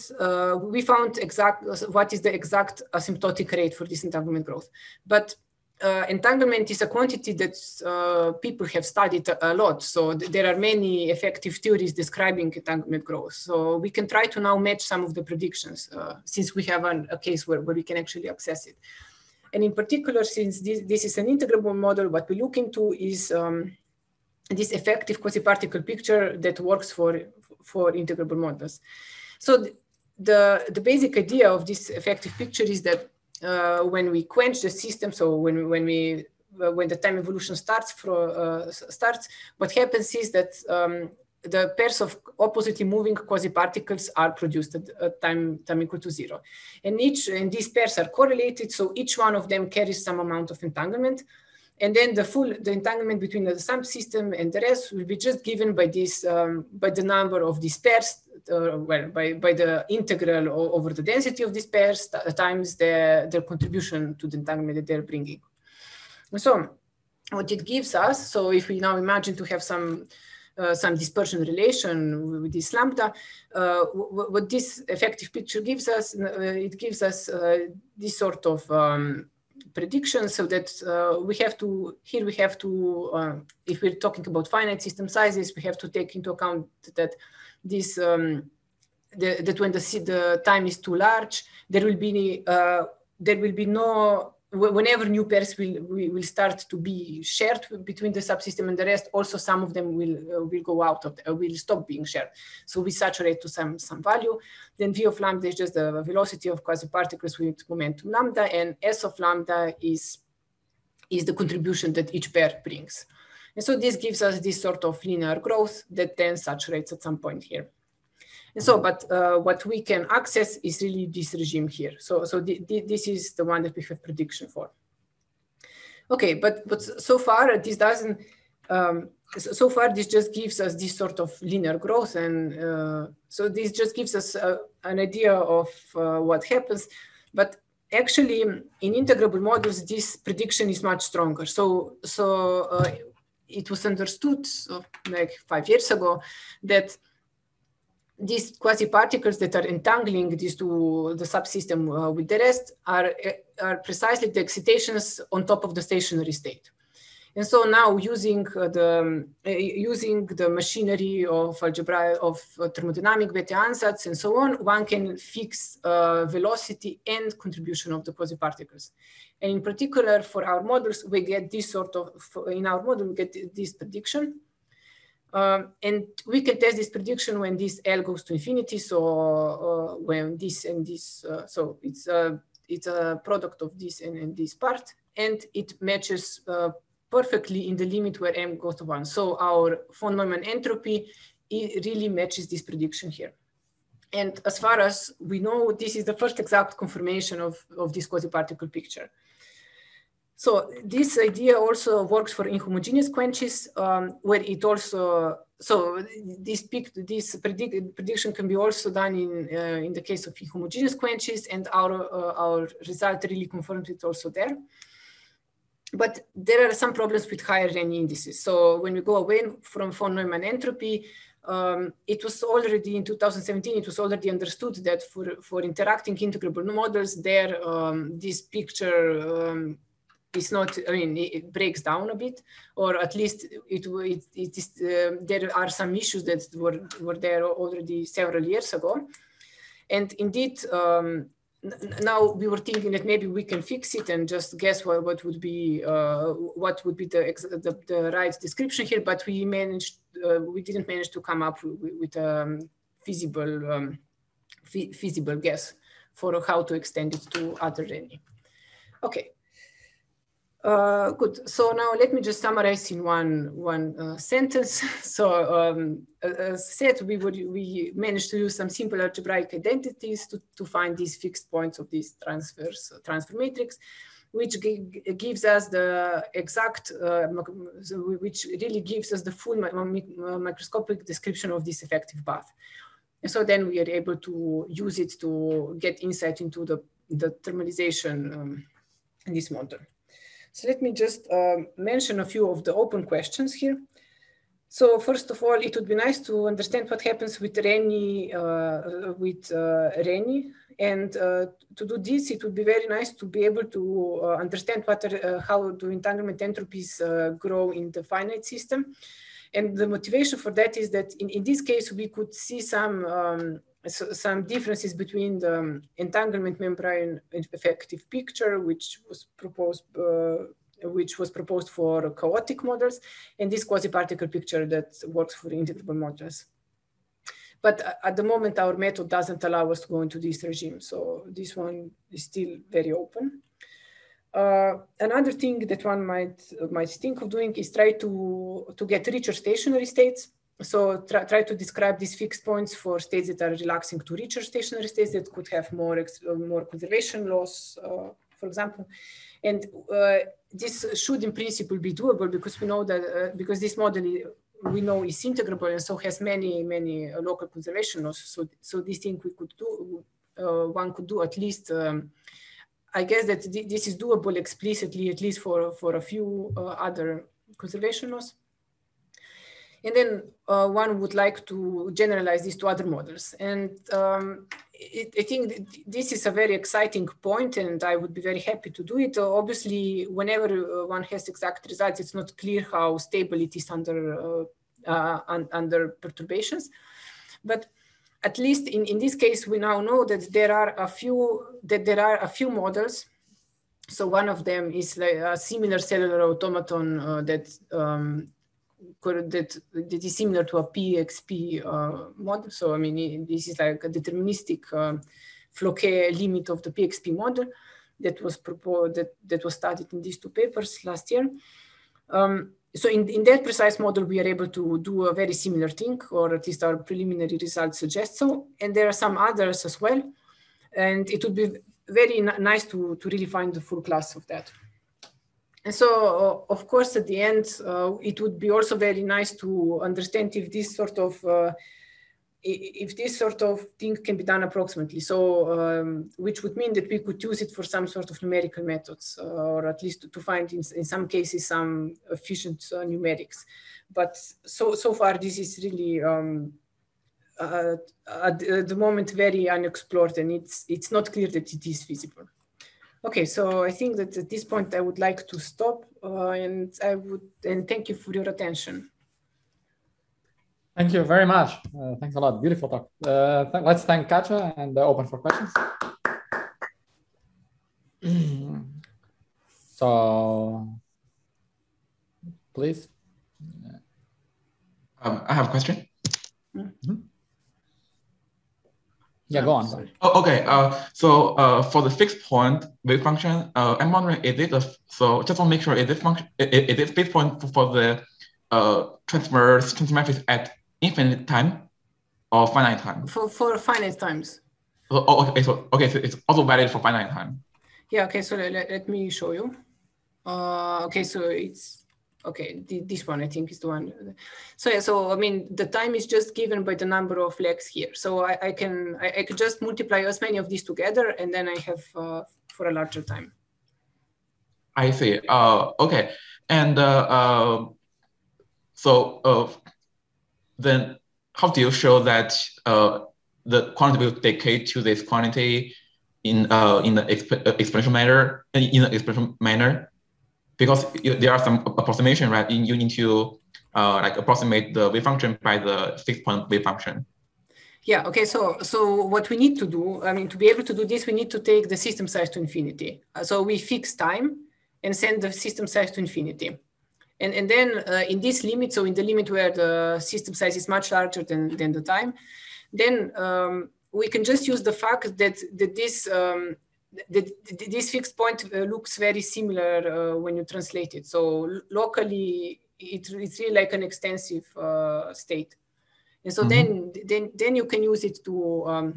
what is the exact asymptotic rate for this entanglement growth. But entanglement is a quantity that people have studied a lot. So there are many effective theories describing entanglement growth. So we can try to now match some of the predictions since we have a case where we can actually access it. And in particular, since this is an integrable model, what we look into is this effective quasi-particle picture that works for integrable models. So the basic idea of this effective picture is that when we quench the system, so when the time evolution starts, what happens is that the pairs of oppositely moving quasi-particles are produced at time equal to 0, and these pairs are correlated. So each one of them carries some amount of entanglement. And then the entanglement between the sum system and the rest will be just given by this by the number of these pairs, by the integral over the density of these pairs times their contribution to the entanglement that they're bringing. And so what it gives us, so if we now imagine to have some dispersion relation with this lambda, what this effective picture gives us, it gives us this sort of prediction, so that we have to, if we're talking about finite system sizes, we have to take into account that this that when the time is too large, there will be no whenever new pairs will start to be shared between the subsystem and the rest, also some of them will go out of will stop being shared. So we saturate to some value. Then V of lambda is just the velocity of quasi-particles with momentum lambda, and S of lambda is the contribution that each pair brings. And so this gives us this sort of linear growth that then saturates at some point here. And so, but what we can access is really this regime here. So this is the one that we have prediction for. Okay, but so far this doesn't, so far this just gives us this sort of linear growth. And so this just gives us an idea of what happens. But actually in integrable models, this prediction is much stronger. So it was understood like 5 years ago that these quasi-particles that are entangling these to the subsystem with the rest are precisely the excitations on top of the stationary state. And so now using the machinery of algebra, of thermodynamic Bethe ansatz and so on, one can fix velocity and contribution of the quasi-particles. And in particular, for our models, we get this sort of, in our model, we get this prediction. And we can test this prediction when this L goes to infinity. So when this and this, so it's a product of this and this part, and it matches perfectly in the limit where M goes to 1. So our von Neumann entropy, it really matches this prediction here. And as far as we know, this is the first exact confirmation of this quasi-particle picture. So this idea also works for inhomogeneous quenches, where it also, so this prediction can be also done in the case of inhomogeneous quenches, and our result really confirms it also there. But there are some problems with higher Renyi indices. So when we go away from von Neumann entropy, it was already in 2017, it was already understood that for interacting integrable models there, this picture is not, I mean, it breaks down a bit, or at least it is, there are some issues that were there already several years ago. And indeed, now we were thinking that maybe we can fix it and just guess what would be the right description here, but we didn't manage to come up with a feasible guess for how to extend it to other Renyi. Okay. Good. So now let me just summarize in one sentence. So as said, we managed to use some simple algebraic identities to find these fixed points of this transfer matrix, which gives us the exact, which really gives us the full microscopic description of this effective path. And so then we are able to use it to get insight into the thermalization in this model. So let me just mention a few of the open questions here. So first of all, it would be nice to understand what happens with Renyi, and to do this, it would be very nice to be able to understand how do entanglement entropies grow in the finite system. And the motivation for that is that in this case, we could see some differences between the entanglement membrane effective picture, which was proposed for chaotic models, and this quasi-particle picture that works for integrable models. But at the moment, our method doesn't allow us to go into this regime, so this one is still very open. Another thing that one might think of doing is try to get richer stationary states. So try to describe these fixed points for states that are relaxing to richer stationary states that could have more conservation loss, for example. And this should in principle be doable because we know that, because this model we know is integrable and so has many local conservation loss. So this thing we could do, one could do at least, I guess that this is doable explicitly, at least for a few other conservation laws. And then one would like to generalize this to other models. And I think this is a very exciting point, and I would be very happy to do it. Obviously, whenever one has exact results, it's not clear how stable it is under perturbations. But at least in this case, we now know that there are a few models So one of them is like a similar cellular automaton that is similar to a PXP model. So I mean, this is like a deterministic Floquet limit of the PXP model that was proposed, that was studied in these two papers last year. So in that precise model, we are able to do a very similar thing, or at least our preliminary results suggest so. And there are some others as well. And it would be very nice to really find the full class of that. And so, of course, at the end, it would be also very nice to understand if this sort of thing can be done approximately. So, which would mean that we could use it for some sort of numerical methods, or at least to find in some cases some efficient numerics. But so far, this is really at the moment very unexplored, and it's not clear that it is feasible. Okay, so I think that at this point I would like to stop, and thank you for your attention. Thank you very much. Thanks a lot. Beautiful talk. Let's thank Katja and open for questions. So, please. I have a question. Mm-hmm. Yeah, go on. Oh, okay. So for the fixed point wave function, I'm wondering, is it so just want to make sure, is this function, is this fixed point for the transverse matrix at infinite time or finite time? For finite times. Oh, okay. So it's also valid for finite time. Yeah. Okay. So let me show you. Okay. So it's. Okay, this one I think is the one. So yeah, so I mean the time is just given by the number of legs here. So I could just multiply as many of these together, and then I have for a larger time. I see. Okay, and then how do you show that the quantity will decay to this quantity in the exponential manner? Because there are some approximation, right? You need to like approximate the wave function by the fixed point wave function. Yeah. Okay. So what we need to do, I mean, to be able to do this, we need to take the system size to infinity. So we fix time and send the system size to infinity, and then in this limit, so in the limit where the system size is much larger than the time, then we can just use the fact that this fixed point looks very similar when you translate it. So locally, it's really like an extensive state, and so then you can use it to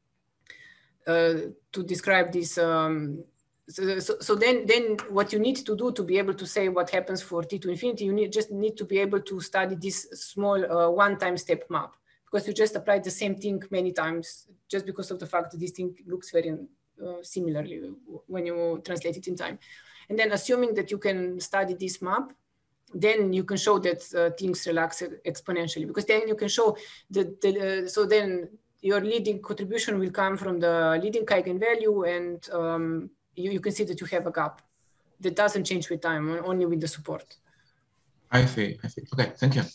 describe this. So then what you need to do to be able to say what happens for t to infinity, you just need to be able to study this small one-time step map, because you just apply the same thing many times just because of the fact that this thing looks very similarly when you translate it in time. And then assuming that you can study this map, then you can show that things relax exponentially, because then you can show that so then your leading contribution will come from the leading eigenvalue, and you can see that you have a gap that doesn't change with time, only with the support. I see. Okay, thank you.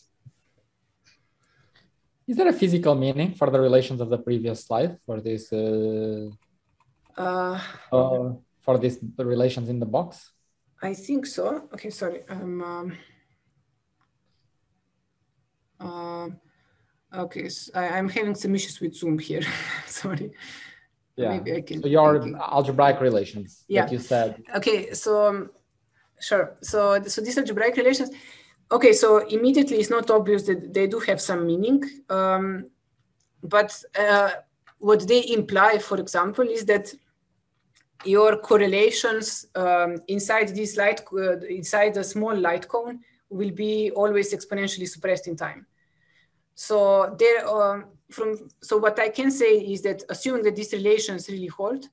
Is there a physical meaning for the relations of the previous slide for this? For these relations in the box? I think so. Okay, sorry. Okay, so I'm having some issues with Zoom here. Sorry. Yeah. Maybe I can. So your algebraic relations that you said. Okay, so sure. So these algebraic relations. Okay, so immediately it's not obvious that they do have some meaning, but what they imply, for example, is that your correlations inside this inside a small light cone will be always exponentially suppressed in time. So there, so what I can say is that assuming that these relations really hold,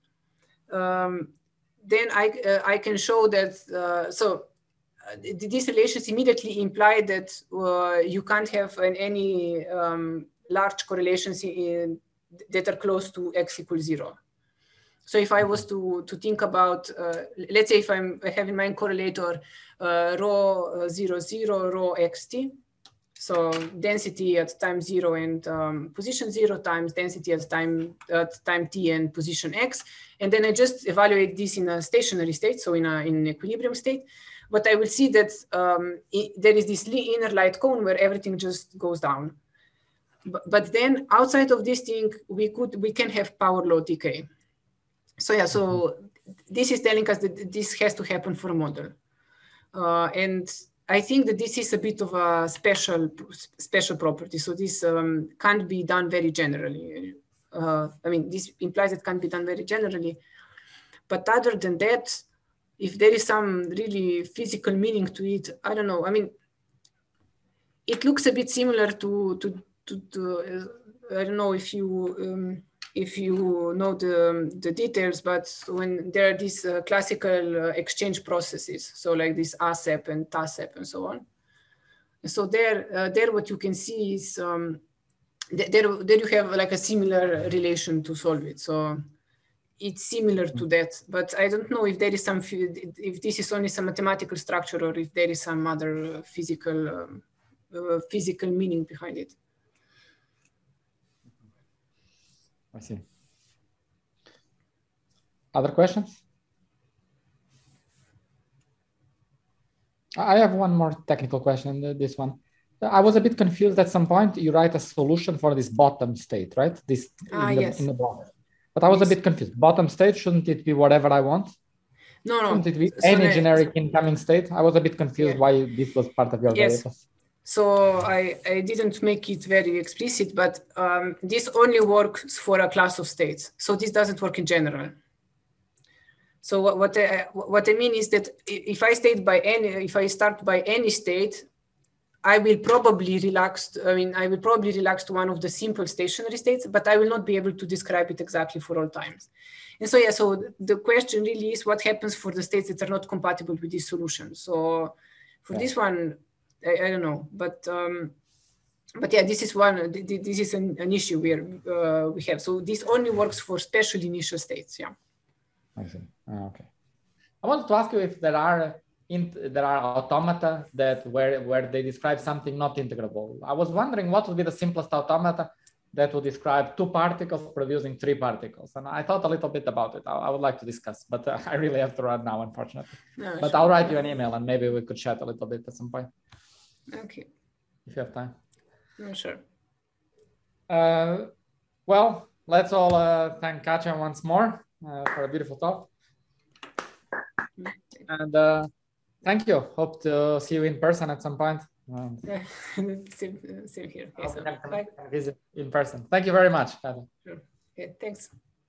then I can show that these relations immediately imply that you can't have any large correlations that are close to x equals 0. So if I was to think about, let's say if I have in mind correlator rho 0, 0, rho xt. So density at time 0 and position 0 times density at time t and position x. And then I just evaluate this in a stationary state, so in an equilibrium state. But I will see that there is this inner light cone where everything just goes down. But then outside of this thing, we can have power law decay. So yeah, so this is telling us that this has to happen for a model. And I think that this is a bit of a special property. So this can't be done very generally. I mean, this implies it can't be done very generally. But other than that, if there is some really physical meaning to it, I don't know. I mean, it looks a bit similar to I don't know if you know the details, but when there are these classical exchange processes, so like this ASEP and TASEP and so on. So there what you can see is there you have like a similar relation to solve it. So it's similar to that, but I don't know if there is if this is only some mathematical structure or if there is some other physical meaning behind it. I see. Other questions? I have one more technical question, this one. I was a bit confused at some point. You write a solution for this bottom state, right? This in the block. But I was a bit confused. Bottom state, shouldn't it be whatever I want? No. Shouldn't it be any generic incoming state? I was a bit confused why this was part of your variables. So I didn't make it very explicit, but this only works for a class of states. So this doesn't work in general. So what I mean is that if I start by any state, I will probably relax to one of the simple stationary states, but I will not be able to describe it exactly for all times. And so, yeah, so the question really is what happens for the states that are not compatible with this solution. So for this one, I don't know, but yeah, this is an issue where we have. So this only works for special initial states. Yeah. I see. Okay. I wanted to ask you if there are automata that where they describe something not integrable. I was wondering what would be the simplest automata that would describe 2 particles producing 3 particles. And I thought a little bit about it. I would like to discuss, but I really have to run now, unfortunately. No, but sure. I'll write you an email and maybe we could chat a little bit at some point. Okay. If you have time. No, sure. Well, let's all thank Katja once more for a beautiful talk. And thank you. Hope to see you in person at some point. Same here. Okay, so visit in person. Thank you very much. Sure. Okay, thanks.